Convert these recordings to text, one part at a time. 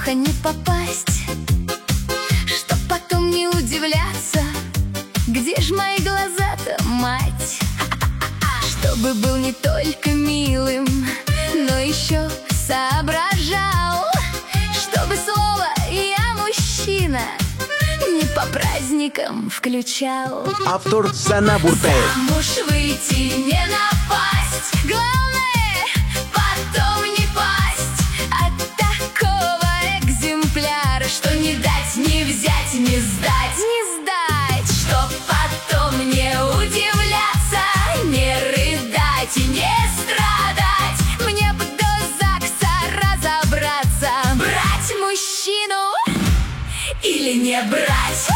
плохо не попасть, чтоб потом не удивляться, где ж мои глаза-то, мать? Чтобы был не только милым, но еще соображал, чтобы слово «я мужчина» не по праздникам включал. Автор Сана Буртаев. Замуж выйти, не напасть, главное потом не пасть от такого экземпляра, что не дать, не взять, не сдать, не сдать, чтоб потом не удивляться, не рыдать и не страдать. Мне бы до ЗАГСа разобраться, брать мужчину или не брать.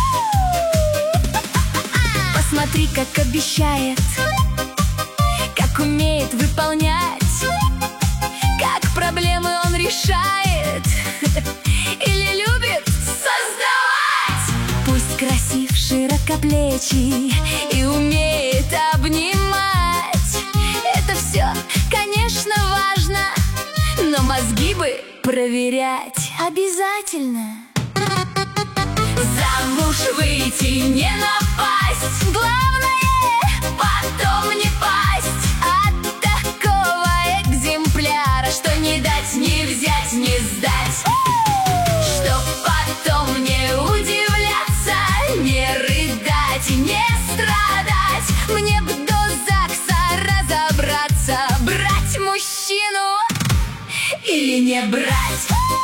Посмотри, как обещает, как умеет выполнять, как проблемы он решает или любит создавать. Пусть красив, широкоплечий и умеет обнимать. Это все, конечно, важно, но мозги бы проверять обязательно. Замуж выйти, не напасть, главное потом не пасть от такого экземпляра, что не дать, не взять, не сдать, чтоб потом не удивляться, не рыдать и не страдать. Мне бы до ЗАГСа разобраться, брать мужчину или не брать.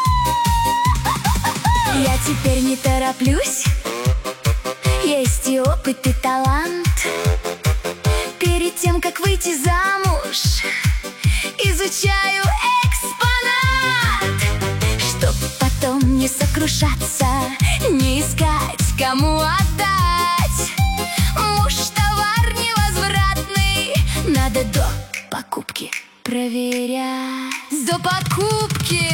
Я теперь не тороплюсь, есть и опыт, и талант. Перед тем, как выйти замуж, изучаю экспонат, чтоб потом не сокрушаться, не искать, кому отдать. Муж товар невозвратный, надо до покупки проверять. До покупки.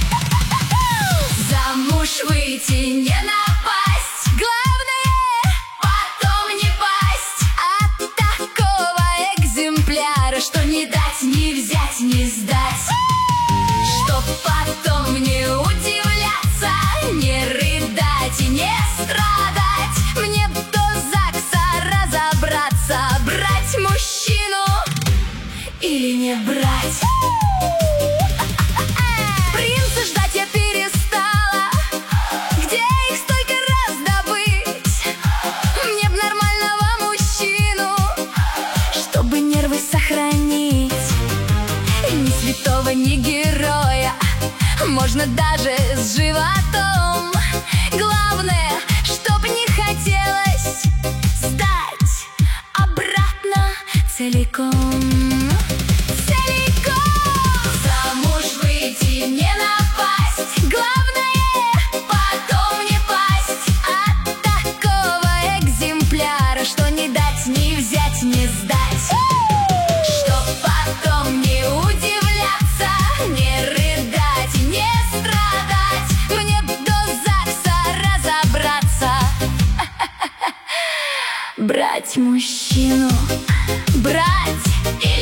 Замуж выйти, не напасть, главное потом не пасть от такого экземпляра, что не дать, не взять, не сдать, чтоб потом не удивляться, не рыдать и не страдать. Мне бы до ЗАГСа разобраться, брать мужчину или не брать. Принца ждать я перестала, где их столько раз добыть? Мне б нормального мужчину, чтобы нервы сохранить. Ни святого, ни героя, можно даже с животом. Главное, чтоб не хотелось сдать обратно целиком. Замуж выйти, не напасть, главное потом не пасть от такого экземпляра, что не дать, не взять, не сдать, чтоб потом не удивляться, не рыдать и не страдать. Мне б до ЗАГСа разобраться, брать мужчину, брать и